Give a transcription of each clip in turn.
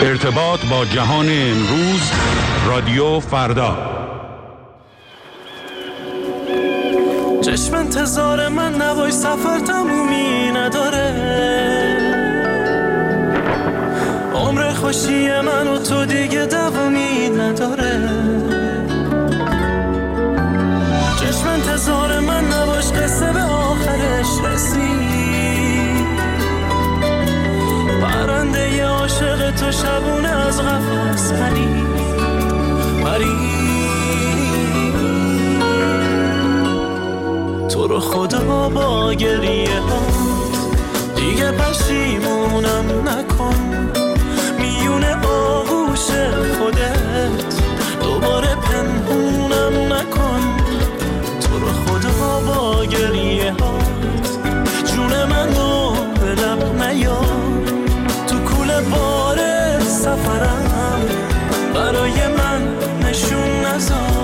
ارتباط با جهان امروز، رادیو فردا. چشم انتظار من نباش، سفر تمومی نداره. عمر خوشی من و تو دیگه دوامی نداره. چشم انتظار من نباش، قصه به آخرش رسید. پرنده عاشق تو شبونه از قفس پرید. تو رو خدا با گریه هات دیگه پشیمونم نکن. میون آغوش خودت دوباره پنهونم نکن. تو رو خدا با گریه هات جون منو به لب نیار. تو کوله بار سفرم برای من نشون نذار.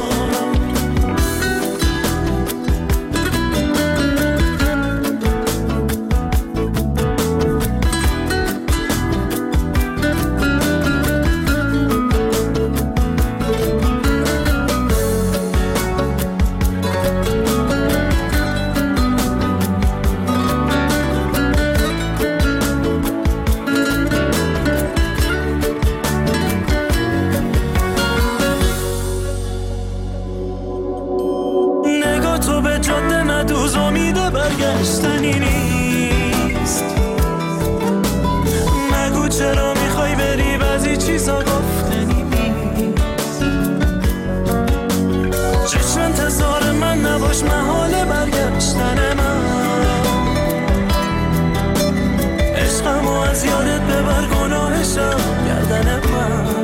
برگشتنی نیست. نگو چرا میخوای بری، بعضی چیزا گفتنی نیست. چشم انتظار من نباش، محال برگشتن من. عشقمو از یادت ببر، گناهشم گردن من.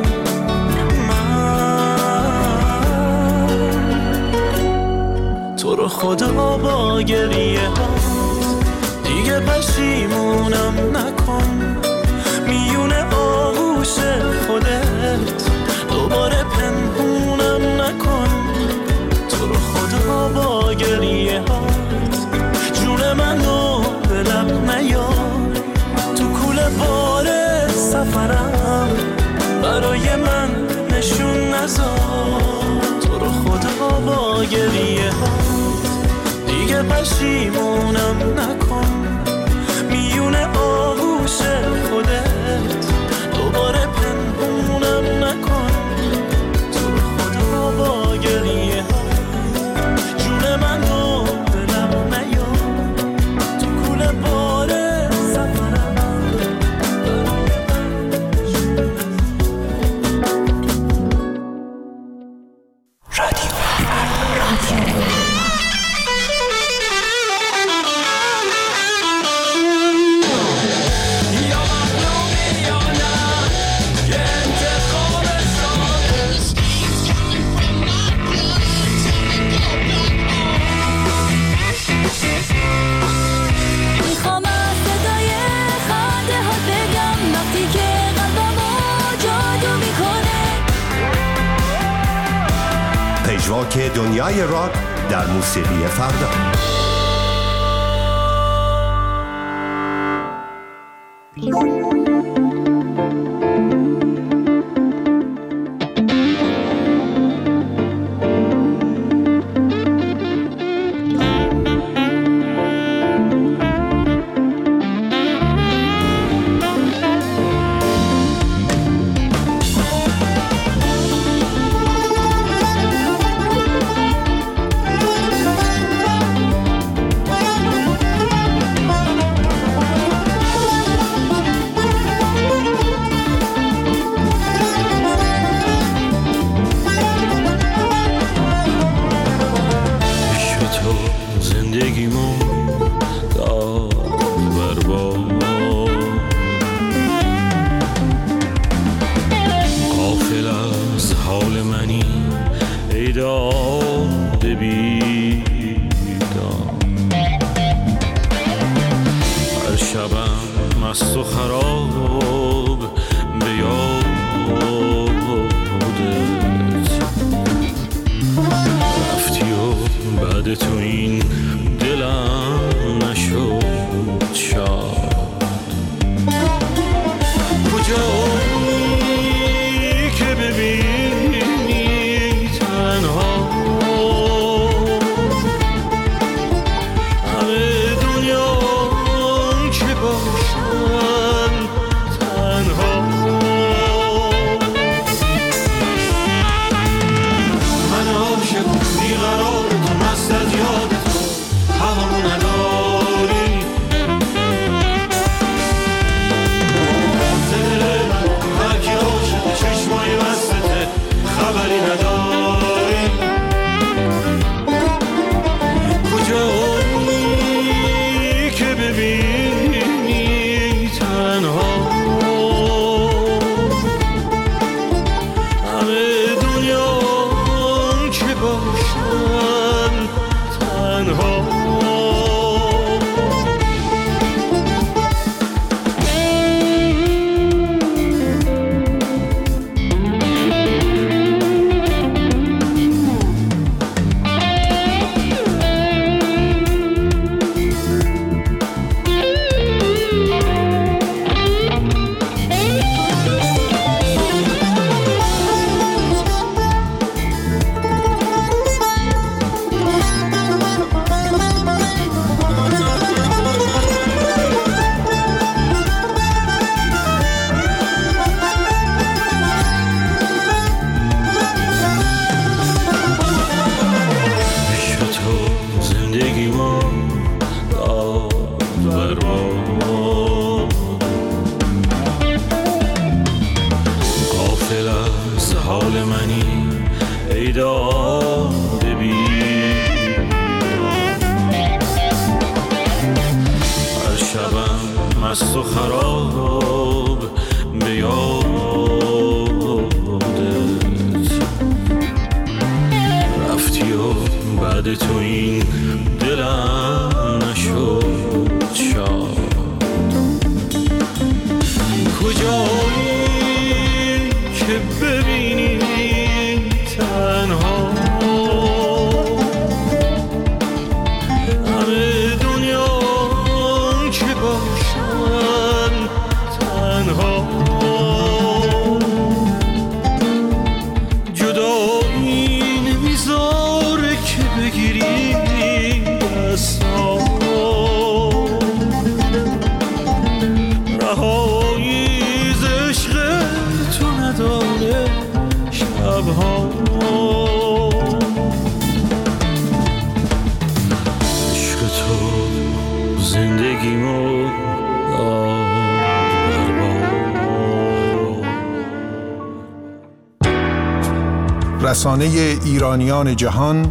تو رو خدا با گریه ها دیگه پشیمونم نکن. میون آغوش خودت دوباره پنهونم نکن. تو رو خدا با گریه ها جون منو به لب نیار. تو کوله بار سفرم برای من نشون نذار. تو رو خدا با گریه ها دیگه پشیمونم نکن. میون آغوش خودت دوباره پنهونم نکن. تو رو خدا با گریه ها جون منو به لب نیار. تو کوله بار سفرم پژواک دنیای راک در موسیقی فردا. مست و خراب به یادت رفتی و بعد تو این دلم نشد شاد. کجا منی ای داده بیدار. هر شبم مست و خراب به یادت، رفتی و بعد تو این دلم نشد شاد. کجایی که ببینی تنها همه دنیا که باشن تنها، جدایی نمیذاره که بگیری دستا، رهایی ز عشق تو نداره شبها. عشق تو زندگیمو رسانه ایرانیان جهان،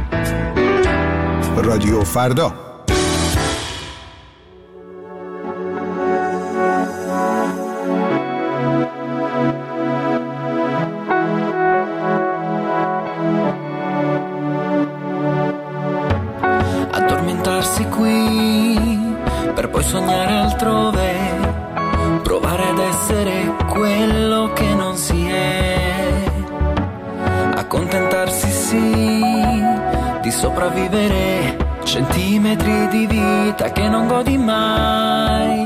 رادیو فردا. Addormentarsi qui per poi sognare altrove, provare ad essere quello che non si è, accontentarsi sì di sopravvivere centimetri di vita che non godi mai.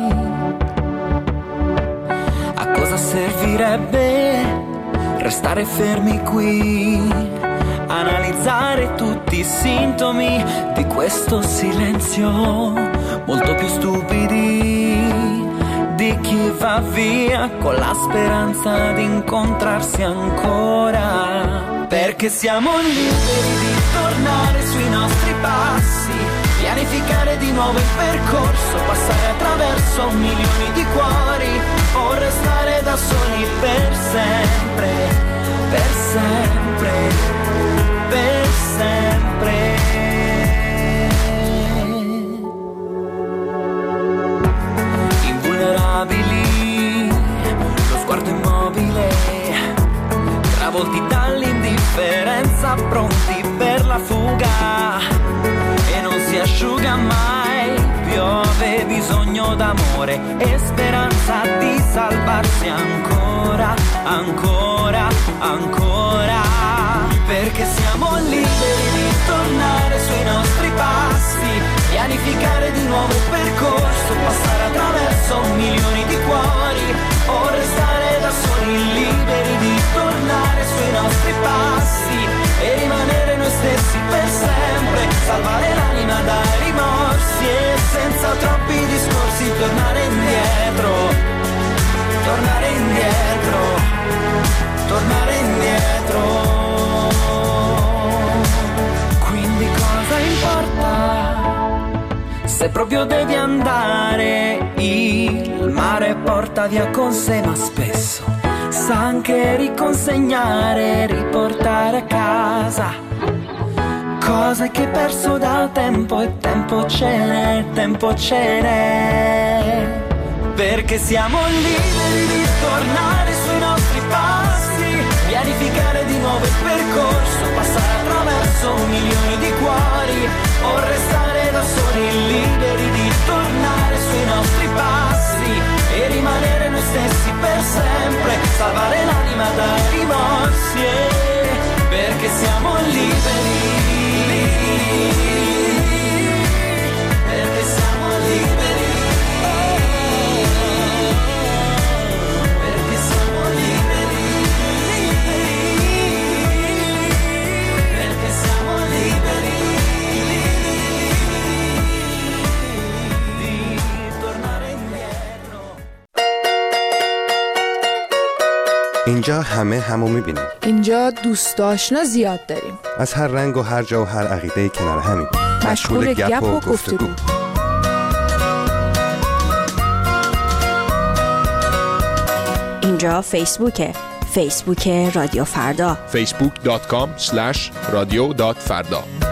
A cosa servirebbe restare fermi qui, analizzare tutti i sintomi di questo silenzio, molto più stupidi di chi va via con la speranza di incontrarsi ancora. Perché siamo liberi di tornare sui nostri passi, pianificare di nuovo il percorso, passare attraverso milioni di cuori o restare da soli per sempre, per sempre, per sempre. Invulnerabili, lo sguardo immobile, travolti dall'indifferenza, pronti per la fuga, e non si asciuga mai. Piove bisogno d'amore e speranza di salvarsi ancora, ancora, ancora. Perché siamo liberi di tornare sui nostri passi, pianificare di nuovo il percorso, passare attraverso milioni di cuori o restare da soli, liberi di tornare sui nostri passi e rimanere noi stessi per sempre, salvare l'anima dai rimorsi e senza troppi discorsi tornare indietro, tornare indietro, tornare indietro. Quindi cosa importa se proprio devi andare? Il mare porta via con sé, ma spesso sa anche riconsegnare, riportare a casa cose che hai perso da tempo, e tempo ce n'è, tempo ce n'è. Perché siamo liberi di tornare sui nostri passi, pianificare di nuovo il percorso, passare attraverso milioni di cuori o restare da soli, liberi di tornare sui nostri passi e rimanere noi stessi per sempre, salvare l'anima dai rimorsi, perché siamo liberi, perché siamo liberi, perché siamo liberi, perché siamo liberi di tornare indietro. اینجا همه همو میبینیم. اینجا دوست آشنا زیاد داریم. از هر رنگ و هر جا و هر عقیده کنار همیم. مشغول گپ و گفتگو. اینجا فیسبوکه. فیسبوک رادیو فردا facebook.com/radio.farda